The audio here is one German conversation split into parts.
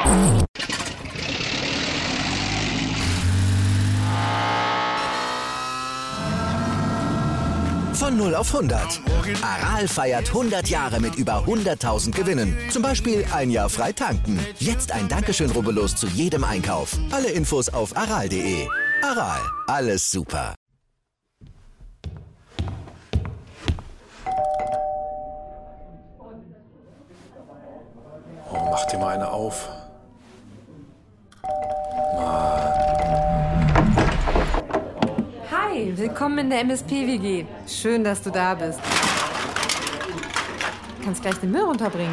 Von 0 auf 100. Aral feiert 100 Jahre mit über 100.000 Gewinnen. Zum Beispiel ein Jahr frei tanken. Jetzt ein Dankeschön, rubbellos zu jedem Einkauf. Alle Infos auf aral.de. Aral, alles super. Oh, mach dir mal eine auf. Hi, willkommen in der MSP-WG. Schön, dass du da bist. Du kannst gleich den Müll runterbringen.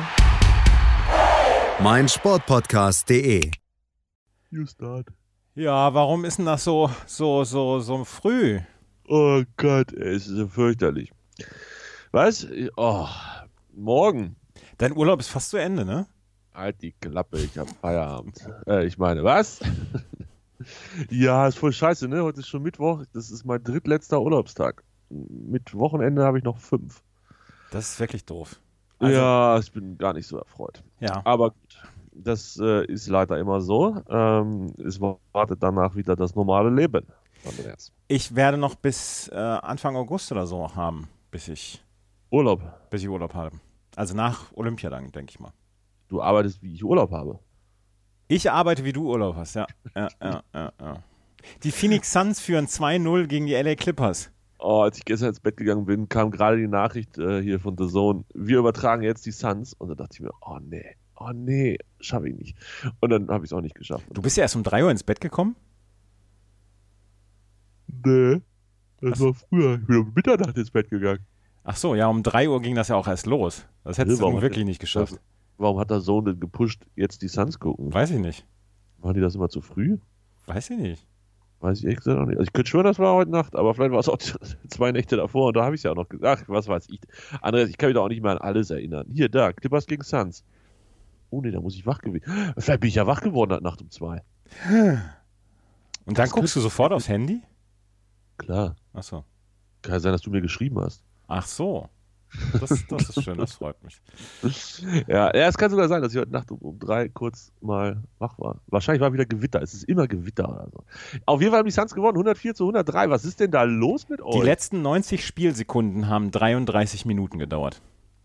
meinsportpodcast.de. You start. Ja, warum ist denn das so früh? Oh Gott, es ist so fürchterlich. Was? Oh, morgen. Dein Urlaub ist fast zu Ende, ne? Halt die Klappe, ich hab Feierabend. Ich meine, was? Ja, ist voll scheiße, ne? Heute ist schon Mittwoch. Das ist mein drittletzter Urlaubstag. Mit Wochenende habe ich noch 5. Das ist wirklich doof. Also, ja, ich bin gar nicht so erfreut. Ja. Aber gut, das ist leider immer so. Es wartet danach wieder das normale Leben. Ich werde noch bis Anfang August oder so haben, bis ich Urlaub habe. Also nach Olympia dann, denke ich mal. Du arbeitest, wie ich Urlaub habe. Ich arbeite, wie du Urlaub hast, ja. Ja. Die Phoenix Suns führen 2-0 gegen die LA Clippers. Oh, als ich gestern ins Bett gegangen bin, kam gerade die Nachricht hier von The Zone. Wir übertragen jetzt die Suns. Und dann dachte ich mir, oh nee, schaffe ich nicht. Und dann habe ich es auch nicht geschafft. Du bist ja erst um 3 Uhr ins Bett gekommen? Nee, das war früher. Ich bin um Mitternacht ins Bett gegangen. Ach so, ja, um 3 Uhr ging das ja auch erst los. Das hättest du wirklich nicht geschafft. Warum hat der Sohn denn gepusht, jetzt die Suns gucken? Weiß ich nicht. Waren die das immer zu früh? Weiß ich nicht. Weiß ich ehrlich gesagt auch nicht. Also ich könnte schwören, das war heute Nacht, aber vielleicht war es auch 2 Nächte davor und da habe ich es ja auch noch gesagt. Ach, was weiß ich. Andreas, ich kann mich da auch nicht mehr an alles erinnern. Hier, da, Clippers gegen Suns. Oh nee, da muss ich wach gewesen. Vielleicht bin ich ja wach geworden heute Nacht um 2. Und dann guckst du sofort aufs Handy? Klar. Ach so. Kann ja sein, dass du mir geschrieben hast. Ach so. Das ist schön, das freut mich. Ja, es kann sogar sein, dass ich heute Nacht um 3 kurz mal wach war. Wahrscheinlich war wieder Gewitter. Es ist immer Gewitter oder so. Auf jeden Fall haben die Suns gewonnen, 104-103. Was ist denn da los mit euch? Die letzten 90 Spielsekunden haben 33 Minuten gedauert.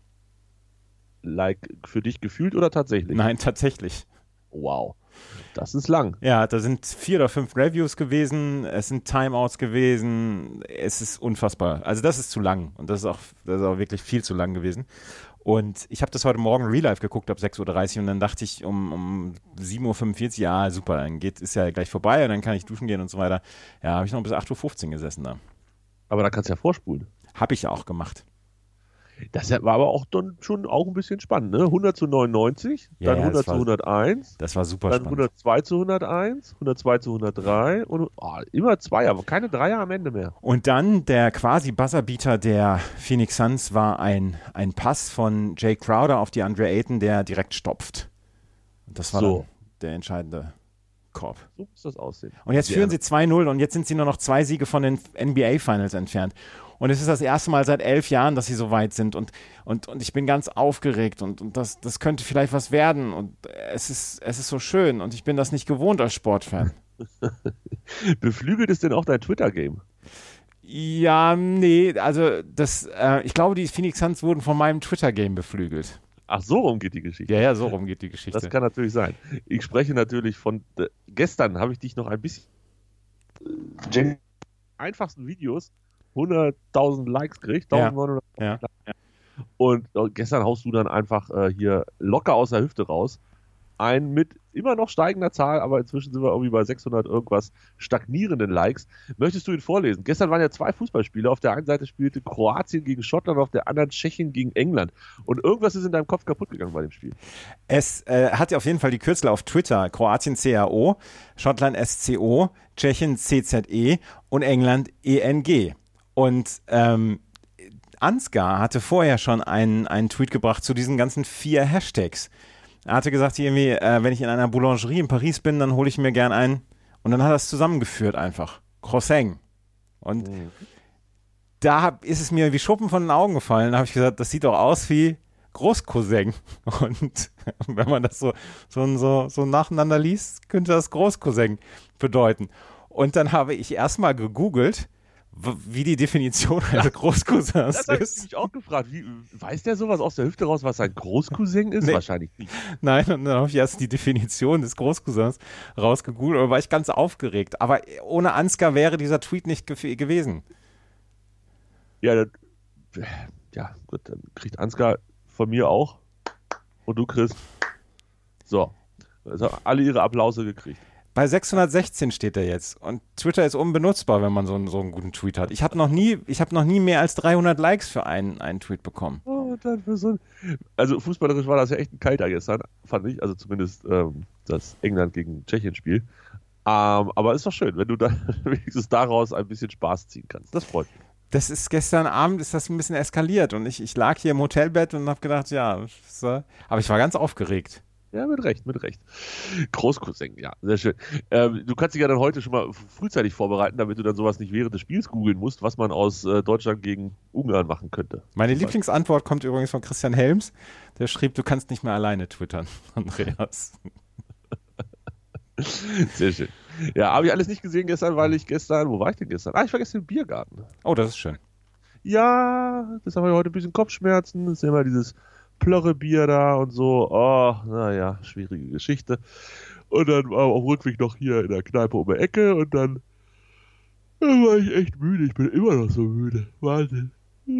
Like für dich gefühlt oder tatsächlich? Nein, tatsächlich. Wow. Das ist lang. Ja, da sind 4 oder 5 Reviews gewesen, es sind Timeouts gewesen, es ist unfassbar. Also das ist zu lang und das ist auch wirklich viel zu lang gewesen. Und ich habe das heute Morgen Real Life geguckt ab 6:30 Uhr und dann dachte ich um 7:45 Uhr, ja super, dann ist ja gleich vorbei und dann kann ich duschen gehen und so weiter. Ja, habe ich noch bis 8:15 Uhr gesessen da. Aber da kannst du ja vorspulen. Habe ich ja auch gemacht. Das war aber auch dann schon auch ein bisschen spannend, ne? 100-99, Ja, dann 100-101. Das war super dann spannend. 102-101, 102-103 und immer 2, aber keine 3er am Ende mehr. Und dann der quasi Buzzerbeater der Phoenix Suns war ein Pass von Jay Crowder auf die Andre Ayton, der direkt stopft. Und das war dann der entscheidende Korb. So muss das aussehen. Und jetzt führen sie 2-0 und jetzt sind sie nur noch 2 Siege von den NBA Finals entfernt. Und es ist das erste Mal seit 11 Jahren, dass sie so weit sind und ich bin ganz aufgeregt und das könnte vielleicht was werden und es ist so schön und ich bin das nicht gewohnt als Sportfan. Beflügelt es denn auch dein Twitter-Game? Ja, nee, also ich glaube, die Phoenix Suns wurden von meinem Twitter-Game beflügelt. Ach, so rum geht die Geschichte. Ja, so rum geht die Geschichte. Das kann natürlich sein. Ich spreche natürlich von, gestern habe ich dich noch ein bisschen einfachsten Videos 100.000 Likes kriegt, 1.900 ja. Und gestern haust du dann einfach hier locker aus der Hüfte raus. Einen mit immer noch steigender Zahl, aber inzwischen sind wir irgendwie bei 600 irgendwas stagnierenden Likes. Möchtest du ihn vorlesen? Gestern waren ja 2 Fußballspiele. Auf der einen Seite spielte Kroatien gegen Schottland, auf der anderen Tschechien gegen England. Und irgendwas ist in deinem Kopf kaputt gegangen bei dem Spiel. Es hat ja auf jeden Fall die Kürzel auf Twitter. Kroatien CAO, Schottland SCO, Tschechien CZE und England ENG. Und Ansgar hatte vorher schon einen Tweet gebracht zu diesen ganzen 4 Hashtags. Er hatte gesagt, irgendwie, wenn ich in einer Boulangerie in Paris bin, dann hole ich mir gern einen. Und dann hat er es zusammengeführt einfach. Croissant. Und da ist es mir wie Schuppen von den Augen gefallen. Da habe ich gesagt, das sieht doch aus wie Großcousin. Und wenn man das so nacheinander liest, könnte das Großcousin bedeuten. Und dann habe ich erstmal gegoogelt, wie die Definition eines Großcousins ist. Das habe ich mich auch gefragt. Weiß der sowas aus der Hüfte raus, was ein Großcousin ist? Nee. Wahrscheinlich nicht. Nein, und dann habe ich erst die Definition des Großcousins rausgegoogelt und war ich ganz aufgeregt. Aber ohne Ansgar wäre dieser Tweet nicht gewesen. Ja, gut, dann kriegt Ansgar von mir auch. Und du, Chris. So. Also alle ihre Applause gekriegt. Bei 616 steht er jetzt. Und Twitter ist unbenutzbar, wenn man so einen guten Tweet hat. Ich habe noch nie mehr als 300 Likes für einen Tweet bekommen. Oh, dann für also fußballerisch war das ja echt ein Kalter gestern, fand ich. Also zumindest das England gegen Tschechien-Spiel. Aber ist doch schön, wenn du dann wenigstens daraus ein bisschen Spaß ziehen kannst. Das freut mich. Das ist gestern Abend ist das ein bisschen eskaliert. Und ich lag hier im Hotelbett und habe gedacht, ja, aber ich war ganz aufgeregt. Ja, mit Recht. Großcousin, ja, sehr schön. Du kannst dich ja dann heute schon mal frühzeitig vorbereiten, damit du dann sowas nicht während des Spiels googeln musst, was man aus Deutschland gegen Ungarn machen könnte. Meine Lieblingsantwort kommt übrigens von Christian Helms. Der schrieb, du kannst nicht mehr alleine twittern, Andreas. Sehr schön. Ja, habe ich alles nicht gesehen gestern, wo war ich denn gestern? Ich war gestern im Biergarten. Oh, das ist schön. Ja, das haben wir heute ein bisschen Kopfschmerzen. Das ist ja immer dieses Plörrebier da und so. Oh, naja, schwierige Geschichte. Und dann war auf Rückweg noch hier in der Kneipe um die Ecke und dann war ich echt müde. Ich bin immer noch so müde. Wahnsinn.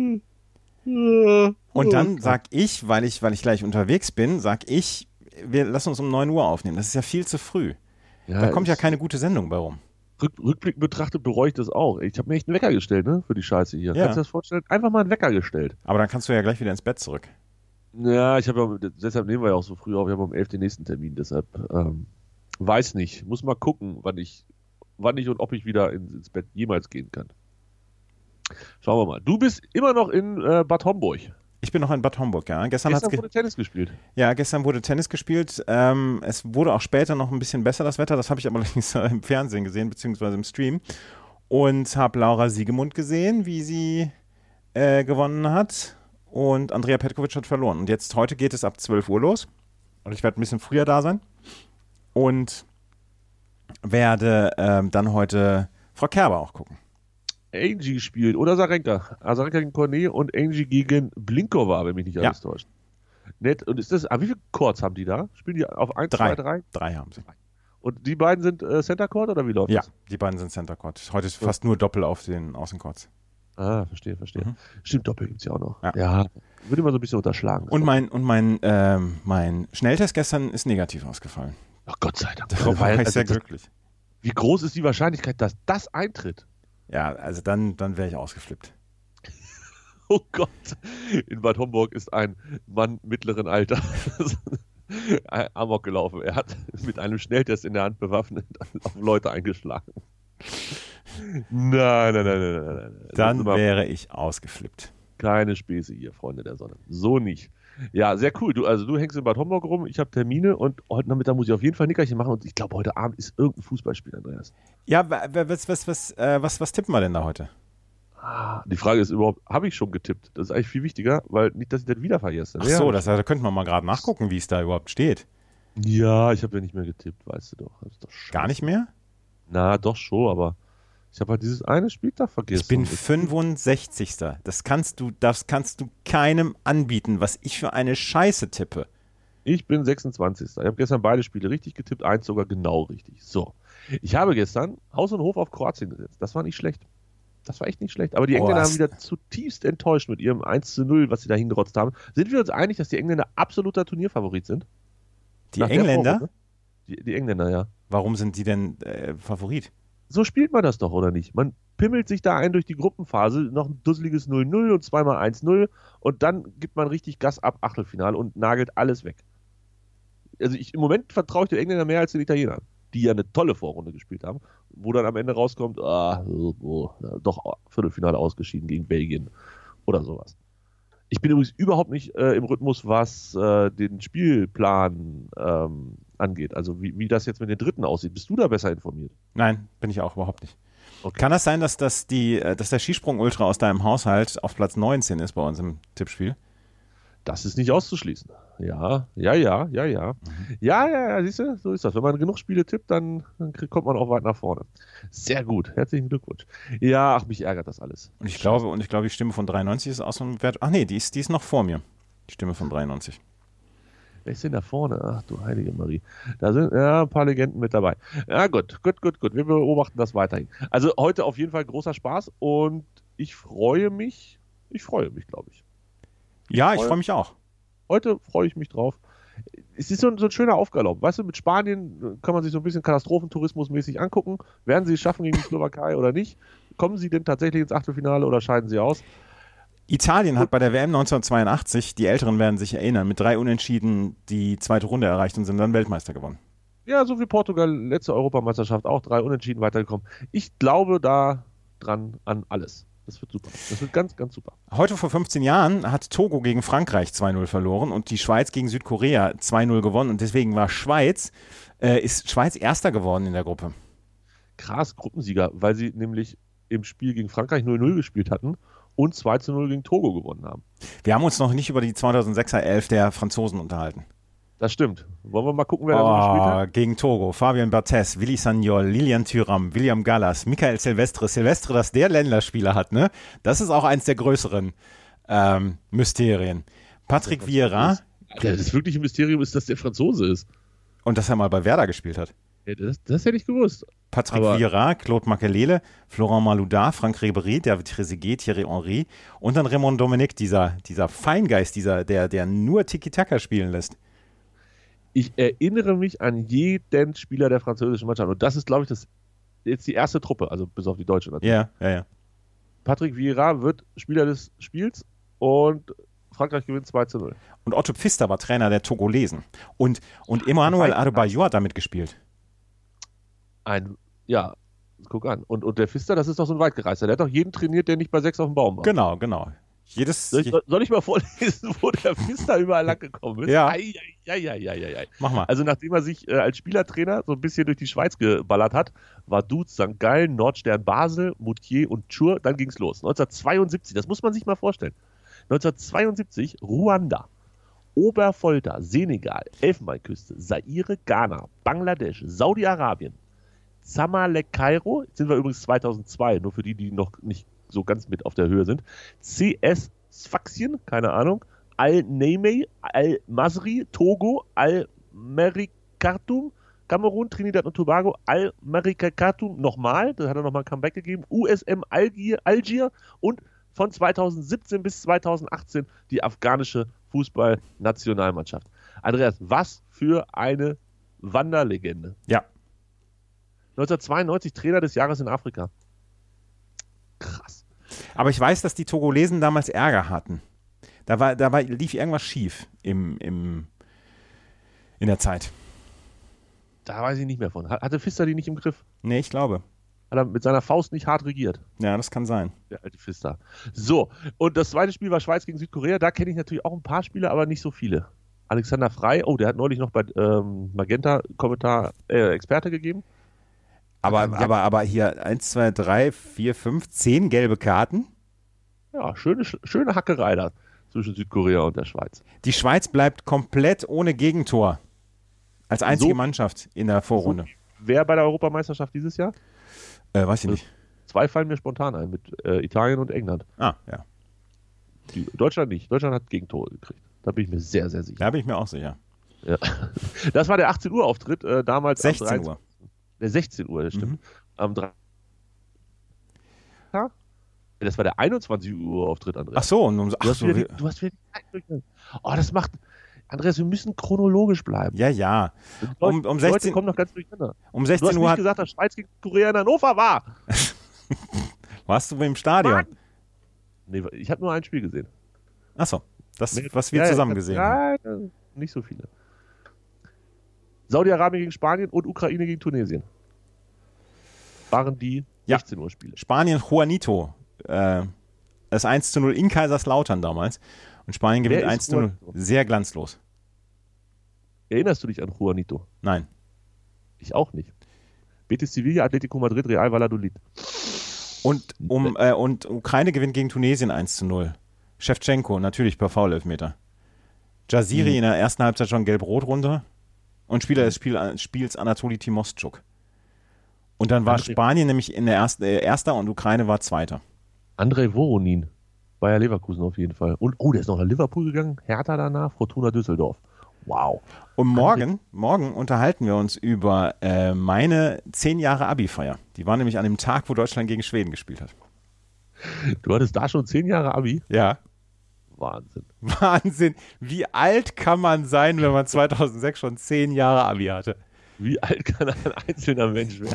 Und dann sag ich, weil ich gleich unterwegs bin, wir lassen uns um 9 Uhr aufnehmen. Das ist ja viel zu früh. Ja, Da kommt ja keine gute Sendung bei rum. Rückblickend betrachtet bereue ich das auch. Ich habe mir echt einen Wecker gestellt, ne, für die Scheiße hier. Ja. Kannst du dir das vorstellen? Einfach mal einen Wecker gestellt. Aber dann kannst du ja gleich wieder ins Bett zurück. Ja, deshalb nehmen wir ja auch so früh auf. Ich habe um 11 den nächsten Termin, deshalb weiß nicht. Muss mal gucken, wann ich und ob ich wieder ins Bett jemals gehen kann. Schauen wir mal. Du bist immer noch in Bad Homburg. Ich bin noch in Bad Homburg, ja. Gestern wurde Tennis gespielt. Ja, gestern wurde Tennis gespielt. Es wurde auch später noch ein bisschen besser, das Wetter. Das habe ich aber allerdings im Fernsehen gesehen, beziehungsweise im Stream. Und habe Laura Siegemund gesehen, wie sie gewonnen hat. Und Andrea Petkovic hat verloren. Und heute geht es ab 12 Uhr los. Und ich werde ein bisschen früher da sein. Und werde dann heute Frau Kerber auch gucken. Angie spielt oder Azarenka. Azarenka gegen Cornet und Angie gegen Blinkova, wenn mich nicht alles täuscht. Nett. Und ist das, wie viele Courts haben die da? Spielen die auf 1, 2, 3? 3 haben sie. Und die beiden sind Center Court oder wie läuft das? Ja, die beiden sind Center Court. Heute ist fast nur Doppel auf den Außencourts. Ah, verstehe. Mhm. Stimmt, Doppel gibt es ja auch noch. Ja. Wird immer so ein bisschen unterschlagen. Und mein Schnelltest gestern ist negativ ausgefallen. Ach Gott sei Dank. Darauf war ich sehr glücklich. Wie groß ist die Wahrscheinlichkeit, dass das eintritt? Ja, also dann wäre ich ausgeflippt. Oh Gott. In Bad Homburg ist ein Mann mittleren Alters Amok gelaufen. Er hat mit einem Schnelltest in der Hand bewaffnet auf Leute eingeschlagen. Nein. Dann wäre ich ausgeflippt. Keine Späße hier, Freunde der Sonne. So nicht. Ja, sehr cool. Du hängst in Bad Homburg rum, ich habe Termine und heute Nachmittag muss ich auf jeden Fall ein Nickerchen machen und ich glaube, heute Abend ist irgendein Fußballspiel, Andreas. Ja, was tippen wir denn da heute? Die Frage ist überhaupt, habe ich schon getippt? Das ist eigentlich viel wichtiger, weil nicht, dass ich das wieder vergesse. Ach so, da könnten wir mal gerade nachgucken, wie es da überhaupt steht. Ja, ich habe ja nicht mehr getippt, weißt du doch. Das ist doch gar nicht mehr? Na, doch schon, aber ich habe halt dieses eine Spieltag vergessen. Ich bin 65. Das kannst du keinem anbieten, was ich für eine Scheiße tippe. Ich bin 26. Ich habe gestern beide Spiele richtig getippt, eins sogar genau richtig. So. Ich habe gestern Haus und Hof auf Kroatien gesetzt. Das war nicht schlecht. Das war echt nicht schlecht. Aber die Engländer haben wieder zutiefst enttäuscht mit ihrem 1:0, was sie da hingerotzt haben. Sind wir uns einig, dass die Engländer absoluter Turnierfavorit sind? Die Engländer? Vorrunde? Die Engländer, ja. Warum sind die denn Favorit? So spielt man das doch, oder nicht? Man pimmelt sich da ein durch die Gruppenphase, noch ein dusseliges 0:0 und zweimal 1:0 und dann gibt man richtig Gas ab Achtelfinale und nagelt alles weg. Also im Moment vertraue ich den Engländern mehr als den Italienern, die ja eine tolle Vorrunde gespielt haben, wo dann am Ende rauskommt, doch Viertelfinale ausgeschieden gegen Belgien oder sowas. Ich bin übrigens überhaupt nicht im Rhythmus, was den Spielplan angeht. Also wie das jetzt mit den Dritten aussieht. Bist du da besser informiert? Nein, bin ich auch überhaupt nicht. Okay. Kann das sein, dass der Skisprung-Ultra aus deinem Haushalt auf Platz 19 ist bei uns im Tippspiel? Das ist nicht auszuschließen. Ja. Siehst du, so ist das. Wenn man genug Spiele tippt, dann kommt man auch weit nach vorne. Sehr gut. Herzlichen Glückwunsch. Ja, mich ärgert das alles. Und ich glaube, die Stimme von 93 ist auch so ein Wert. Ach nee, die ist noch vor mir. Die Stimme von 93. Wer ist denn da vorne? Ach du heilige Marie. Da sind ein paar Legenden mit dabei. Ja, gut. Wir beobachten das weiterhin. Also heute auf jeden Fall großer Spaß und ich freue mich, glaube ich. Ja, ich freue mich auch. Heute freue ich mich drauf. Es ist so ein schöner Aufgalopp. Weißt du, mit Spanien kann man sich so ein bisschen Katastrophentourismusmäßig angucken. Werden sie es schaffen gegen die Slowakei oder nicht? Kommen sie denn tatsächlich ins Achtelfinale oder scheiden sie aus? Italien hat bei der WM 1982, die Älteren werden sich erinnern, mit 3 Unentschieden die zweite Runde erreicht und sind dann Weltmeister geworden. Ja, so wie Portugal, letzte Europameisterschaft, auch 3 Unentschieden weitergekommen. Ich glaube da dran an alles. Das wird super. Das wird ganz, ganz super. Heute vor 15 Jahren hat Togo gegen Frankreich 2-0 verloren und die Schweiz gegen Südkorea 2-0 gewonnen. Und deswegen ist Schweiz Erster geworden in der Gruppe. Krass, Gruppensieger, weil sie nämlich im Spiel gegen Frankreich 0-0 gespielt hatten und 2-0 gegen Togo gewonnen haben. Wir haben uns noch nicht über die 2006er Elf der Franzosen unterhalten. Das stimmt. Wollen wir mal gucken, wer da so gespielt hat? Gegen Togo, Fabien Barthez, Willy Sagnol, Lilian Thuram, William Gallas, Michael Silvestre. Silvestre, dass der Länderspieler hat, ne? Das ist auch eins der größeren Mysterien. Patrick Vieira. Das wirkliche Mysterium ist, dass der Franzose ist. Und dass er mal bei Werder gespielt hat. Ja, das hätte ich gewusst. Patrick Vieira, Claude Makelele, Florent Malouda, Franck Ribéry, David Trezeguet, Thierry Henry und dann Raymond Domenech, dieser Feingeist, der nur Tiki-Taka spielen lässt. Ich erinnere mich an jeden Spieler der französischen Mannschaft. Und das ist, glaube ich, jetzt die erste Truppe, also bis auf die deutsche natürlich. Ja. Patrick Vieira wird Spieler des Spiels und Frankreich gewinnt 2-0. Und Otto Pfister war Trainer der Togolesen. Und Emmanuel Adebayor hat damit gespielt. Guck an. Und der Pfister, das ist doch so ein Weitgereister. Der hat doch jeden trainiert, der nicht bei 6 auf dem Baum war. Genau. Soll ich mal vorlesen, wo der Pfister überall lang gekommen ist? Ja. Ei. Mach mal. Also nachdem er sich als Spielertrainer so ein bisschen durch die Schweiz geballert hat, war Duz, St. Gallen, Nordstern Basel, Moutier und Chur, dann ging's los. 1972, das muss man sich mal vorstellen. 1972 Ruanda, Obervolta, Senegal, Elfenbeinküste, Zaire, Ghana, Bangladesch, Saudi-Arabien, Zamalek, Kairo, jetzt sind wir übrigens 2002, nur für die noch nicht so ganz mit auf der Höhe sind, CS Sfaxien, keine Ahnung, Al-Neimei, Al-Masri, Togo, Al-Merikatum, Kamerun, Trinidad und Tobago, Al-Merikatum nochmal, da hat er nochmal ein Comeback gegeben, USM Algier und von 2017 bis 2018 die afghanische Fußballnationalmannschaft. Andreas, was für eine Wanderlegende. Ja. 1992 Trainer des Jahres in Afrika. Krass. Aber ich weiß, dass die Togolesen damals Ärger hatten. Lief irgendwas schief in der Zeit. Da weiß ich nicht mehr von. Hatte Pfister die nicht im Griff? Nee, ich glaube. Hat er mit seiner Faust nicht hart regiert? Ja, das kann sein. Der alte Pfister. So, und das zweite Spiel war Schweiz gegen Südkorea. Da kenne ich natürlich auch ein paar Spieler, aber nicht so viele. Alexander Frey, der hat neulich noch bei Magenta Kommentar Experte gegeben. Aber hier 1, 2, 3, 4, 5, 10 gelbe Karten. Ja, schöne Hackerei da zwischen Südkorea und der Schweiz. Die Schweiz bleibt komplett ohne Gegentor. Als einzige Mannschaft in der Vorrunde. Wer bei der Europameisterschaft dieses Jahr? Weiß ich nicht. 2 fallen mir spontan ein, mit Italien und England. Ah, ja. Deutschland nicht. Deutschland hat Gegentore gekriegt. Da bin ich mir sehr, sehr sicher. Da bin ich mir auch sicher. Ja. Das war der 18 Uhr Auftritt, damals 16 am 13. Uhr. Der 16 Uhr, das stimmt. Mhm. Am 3. Das war der 21 Uhr Auftritt, Andreas. Ach so, du hast wieder das macht. Andreas, wir müssen chronologisch bleiben. Ja. Um 16 Leute kommen noch ganz durcheinander. Um 16 du hast Uhr nicht gesagt, dass Schweiz gegen Korea in Hannover war. Warst du im Stadion? Mann. Nee, ich habe nur ein Spiel gesehen. Ach so, das, was wir zusammen gesehen haben. Ja, nicht so viele. Saudi-Arabien gegen Spanien und Ukraine gegen Tunesien. Waren die 16 Uhr Spiele. Spanien, Juanito. Das 1-0 in Kaiserslautern damals. Und Spanien gewinnt 1-0. Sehr glanzlos. Erinnerst du dich an Juanito? Nein. Ich auch nicht. Betis Sevilla, Atletico Madrid, Real Valladolid. Und Ukraine gewinnt gegen Tunesien 1-0. Shevchenko, natürlich per Foul-Elfmeter. Jaziri in der ersten Halbzeit schon gelb-rot runter und Spieler des Spiels Anatoli Timostschuk. Und dann war Spanien nämlich in der Erster und Ukraine war Zweiter. Andrei Voronin, Bayer Leverkusen auf jeden Fall. Und, der ist noch nach Liverpool gegangen, Hertha danach, Fortuna Düsseldorf. Wow. Und morgen unterhalten wir uns über meine 10 Jahre Abi-Feier. Die war nämlich an dem Tag, wo Deutschland gegen Schweden gespielt hat. Du hattest da schon 10 Jahre Abi? Ja. Wahnsinn. Wie alt kann man sein, wenn man 2006 schon 10 Jahre Abi hatte? Wie alt kann ein einzelner Mensch werden?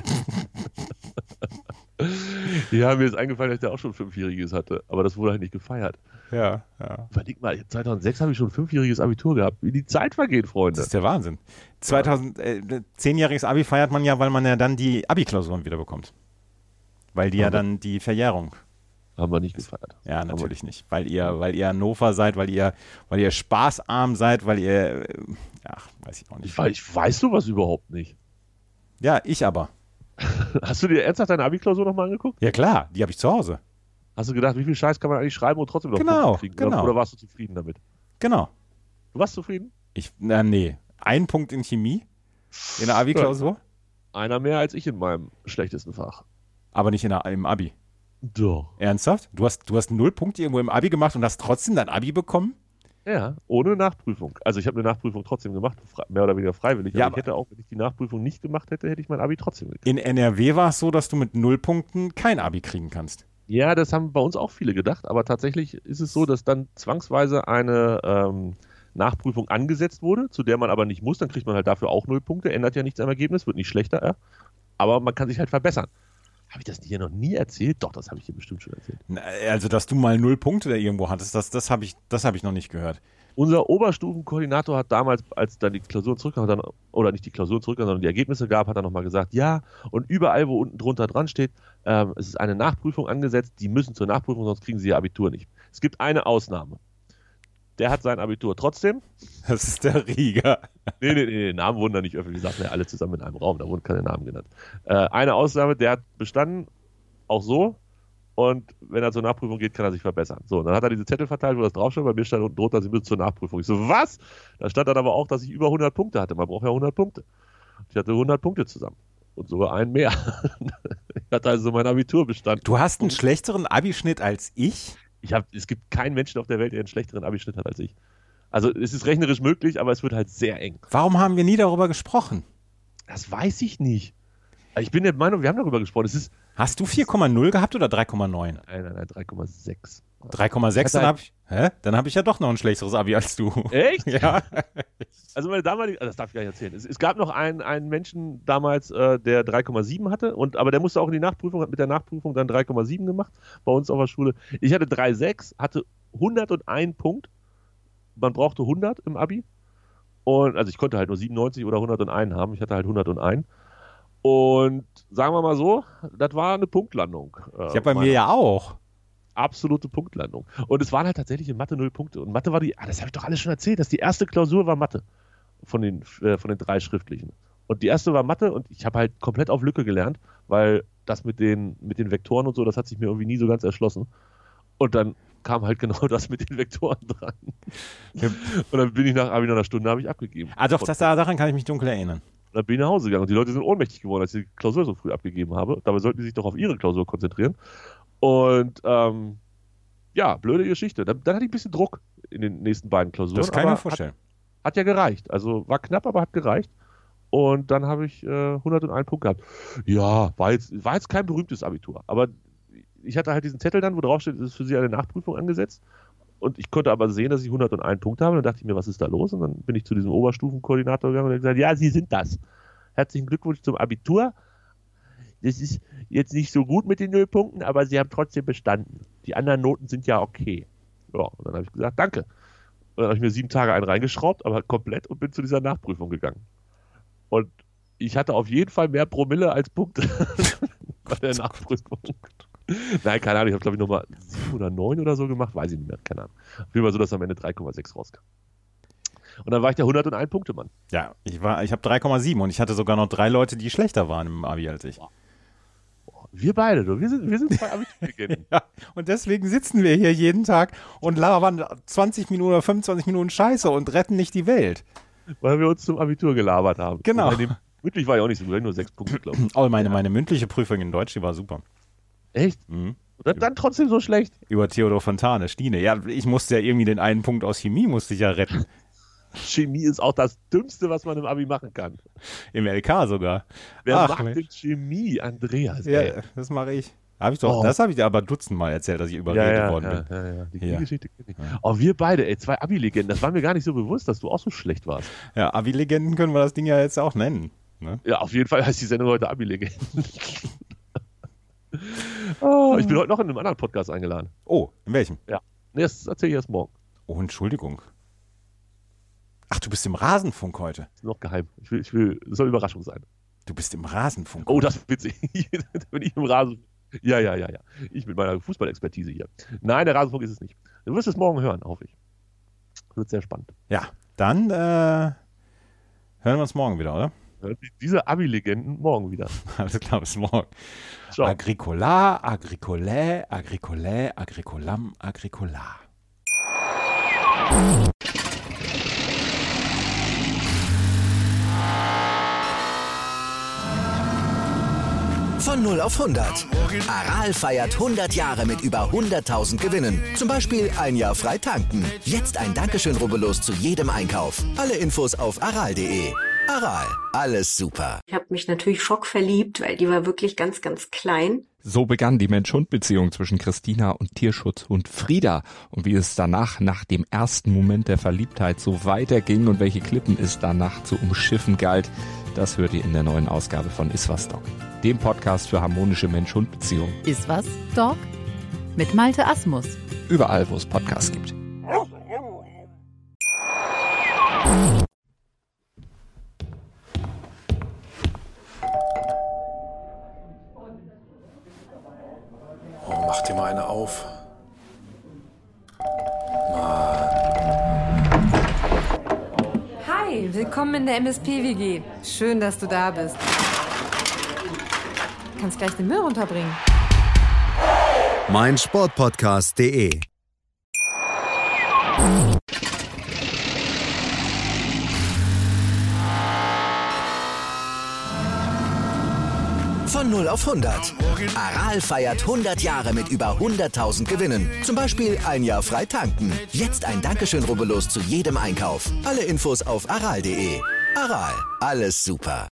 Ja, mir ist eingefallen, dass ich da auch schon 5-Jähriges hatte, aber das wurde halt nicht gefeiert. Ja. Überleg mal, 2006 habe ich schon 5-jähriges Abitur gehabt. Wie die Zeit vergeht, Freunde. Das ist der Wahnsinn. 10-jähriges Abi feiert man ja, weil man ja dann die Abi-Klausuren wieder bekommt. Weil die ja dann die Verjährung. Haben wir nicht gefeiert. Ja, natürlich nicht. Weil ihr Hannover seid, weil ihr spaßarm seid, weil ihr, weiß ich auch nicht. Weißt du was überhaupt nicht? Ja, ich aber. Hast du dir ernsthaft deine Abi-Klausur nochmal angeguckt? Ja klar, die habe ich zu Hause. Hast du gedacht, wie viel Scheiß kann man eigentlich schreiben und trotzdem noch Punkte kriegen? Genau. Oder warst du zufrieden damit? Genau. Du warst zufrieden? Nee. 1 Punkt in Chemie in der Abi-Klausur. Ja. Einer mehr als ich in meinem schlechtesten Fach. Aber nicht im Abi. Doch. Ernsthaft? Du hast 0 Punkte irgendwo im Abi gemacht und hast trotzdem dein Abi bekommen? Ja, ohne Nachprüfung. Also ich habe eine Nachprüfung trotzdem gemacht, mehr oder weniger freiwillig. Ja, aber ich hätte auch, wenn ich die Nachprüfung nicht gemacht hätte, hätte ich mein Abi trotzdem gekriegt. In NRW war es so, dass du mit 0 Punkten kein Abi kriegen kannst. Ja, das haben bei uns auch viele gedacht, aber tatsächlich ist es so, dass dann zwangsweise eine Nachprüfung angesetzt wurde, zu der man aber nicht muss, dann kriegt man halt dafür auch 0 Punkte, ändert ja nichts am Ergebnis, wird nicht schlechter, aber man kann sich halt verbessern. Habe ich das hier noch nie erzählt? Doch, das habe ich dir bestimmt schon erzählt. Also, dass du mal 0 Punkte da irgendwo hattest, das habe ich noch nicht gehört. Unser Oberstufenkoordinator hat damals, als dann die Klausuren zurückkam, oder nicht die Klausuren zurückkam, sondern die Ergebnisse gab, hat er nochmal gesagt, ja, und überall, wo unten drunter dran steht, es ist eine Nachprüfung angesetzt, die müssen zur Nachprüfung, sonst kriegen sie ihr Abitur nicht. Es gibt eine Ausnahme. Der hat sein Abitur trotzdem. Das ist der Rieger. Nee, Namen wurden da nicht öffentlich gesagt, ja, alle zusammen in einem Raum, da wurden keine Namen genannt. Eine Ausnahme, der hat bestanden, auch so, und wenn er zur Nachprüfung geht, kann er sich verbessern. So, dann hat er diese Zettel verteilt, wo das draufsteht, bei mir stand unten drunter, sie müssen zur Nachprüfung. Ich so, was? Da stand dann aber auch, dass ich über 100 Punkte hatte. Man braucht ja 100 Punkte. Ich hatte 100 Punkte zusammen. Und sogar einen mehr. Ich hatte also mein Abitur bestanden. Du hast einen schlechteren Abischnitt als ich? Es gibt keinen Menschen auf der Welt, der einen schlechteren Abischnitt hat als ich. Also es ist rechnerisch möglich, aber es wird halt sehr eng. Warum haben wir nie darüber gesprochen? Das weiß ich nicht. Ich bin der Meinung, wir haben darüber gesprochen. Hast du 4,0 gehabt oder 3,9? Nein, 3,6. 3,6, dann habe ich ja doch noch ein schlechteres Abi als du. Echt? Ja. Also meine damalige, das darf ich gar nicht erzählen. Es gab noch einen Menschen damals, der 3,7 hatte, aber der musste auch in die Nachprüfung, hat mit der Nachprüfung dann 3,7 gemacht bei uns auf der Schule. Ich hatte 3,6, hatte 101 Punkt. Man brauchte 100 im Abi. Und also ich konnte halt nur 97 oder 101 haben. Ich hatte halt 101. Und sagen wir mal so, das war eine Punktlandung. Ich habe bei mir ja auch. Absolute Punktlandung. Und es waren halt tatsächlich in Mathe 0 Punkte. Und Mathe war das habe ich doch alles schon erzählt, dass die erste Klausur war Mathe von den 3 schriftlichen. Und die erste war Mathe und ich habe halt komplett auf Lücke gelernt, weil das mit den Vektoren und so, das hat sich mir irgendwie nie so ganz erschlossen. Und dann kam halt genau das mit den Vektoren dran. Ja. Und dann bin ich nach einer Stunde habe ich abgegeben. Ah doch, daran kann ich mich dunkel erinnern. Und dann bin ich nach Hause gegangen und die Leute sind ohnmächtig geworden, als ich die Klausur so früh abgegeben habe. Dabei sollten die sich doch auf ihre Klausur konzentrieren. Und blöde Geschichte. Dann hatte ich ein bisschen Druck in den nächsten beiden Klausuren. Das kann ich mir vorstellen. Hat ja gereicht. Also war knapp, aber hat gereicht. Und dann habe ich 101 Punkte gehabt. Ja, war jetzt kein berühmtes Abitur. Aber ich hatte halt diesen Zettel dann, wo drauf steht, es ist für Sie eine Nachprüfung angesetzt. Und ich konnte aber sehen, dass ich 101 Punkte habe. Und dann dachte ich mir, was ist da los? Und dann bin ich zu diesem Oberstufenkoordinator gegangen und er hat gesagt, ja, Sie sind das. Herzlichen Glückwunsch zum Abitur. Das ist jetzt nicht so gut mit den 0 Punkten, aber Sie haben trotzdem bestanden. Die anderen Noten sind ja okay. Ja, und dann habe ich gesagt, danke. Und dann habe ich mir 7 Tage einen reingeschraubt, aber komplett und bin zu dieser Nachprüfung gegangen. Und ich hatte auf jeden Fall mehr Promille als Punkte bei der Nachprüfung. Nein, keine Ahnung, ich habe glaube ich nochmal 7 oder 9 oder so gemacht, weiß ich nicht mehr, keine Ahnung. Auf jeden Fall so, dass am Ende 3,6 rauskam. Und dann war ich der 101 Punkte Mann. Ja, ich habe 3,7 und ich hatte sogar noch 3 Leute, die schlechter waren im Abi als ich. Wir beide, du. Wir sind zwei Abiturlegenden. Ja, und deswegen sitzen wir hier jeden Tag und labern 20 Minuten oder 25 Minuten Scheiße und retten nicht die Welt. Weil wir uns zum Abitur gelabert haben. Genau. Mündlich war ja auch nicht so gut, nur 6 Punkte, glaube ich. Oh, meine mündliche Prüfung in Deutsch, die war super. Echt? Mhm. Und dann trotzdem so schlecht? Über Theodor Fontane, Stine. Ja, ich musste ja irgendwie den einen Punkt aus Chemie musste ich ja retten. Chemie ist auch das Dümmste, was man im Abi machen kann. Im LK sogar. Wer macht denn Chemie, Andreas? Ja, das mache ich. Das habe ich dir aber dutzendmal erzählt, dass ich überredet worden bin. Ja. Die Geschichte kenne ich. Oh, wir beide, ey, 2 Abi-Legenden. Das war mir gar nicht so bewusst, dass du auch so schlecht warst. Ja, Abi-Legenden können wir das Ding ja jetzt auch nennen. Ne? Ja, auf jeden Fall heißt die Sendung heute Abi-Legenden. Oh, ich bin heute noch in einem anderen Podcast eingeladen. Oh, in welchem? Ja, das erzähle ich erst morgen. Oh, Entschuldigung. Ach, du bist im Rasenfunk heute. Das ist noch geheim. Ich will, das soll Überraschung sein. Du bist im Rasenfunk. Oh, das ist witzig. Da bin ich im Rasenfunk. Ja. Ich mit meiner Fußballexpertise hier. Nein, der Rasenfunk ist es nicht. Du wirst es morgen hören, hoffe ich. Wird sehr spannend. Ja, dann hören wir uns morgen wieder, oder? Diese Abi-Legenden morgen wieder. Alles klar, bis morgen. Ciao. Agricola, agricole, agricole, agricolam, agricola. Von 0 auf 100. Aral feiert 100 Jahre mit über 100.000 Gewinnen. Zum Beispiel ein Jahr frei tanken. Jetzt ein Dankeschön, rubbellos zu jedem Einkauf. Alle Infos auf aral.de. Aral, alles super. Ich habe mich natürlich schockverliebt, weil die war wirklich ganz, ganz klein. So begann die Mensch-Hund-Beziehung zwischen Christina und Tierschutzhund Frieda. Und wie es danach, nach dem ersten Moment der Verliebtheit, so weiterging und welche Klippen es danach zu umschiffen galt, das hört ihr in der neuen Ausgabe von Iswas Dog, dem Podcast für harmonische Mensch-Hund-Beziehungen. Iswas Dog? Mit Malte Asmus. Überall, wo es Podcasts gibt. Oh, mach dir mal eine auf. Hi, willkommen in der MSP-WG. Schön, dass du da bist. Du kannst gleich den Müll runterbringen. meinsportpodcast.de. Von 0 auf 100. Aral feiert 100 Jahre mit über 100.000 Gewinnen. Zum Beispiel ein Jahr frei tanken. Jetzt ein Dankeschön, rubbellos zu jedem Einkauf. Alle Infos auf aral.de. Aral, alles super.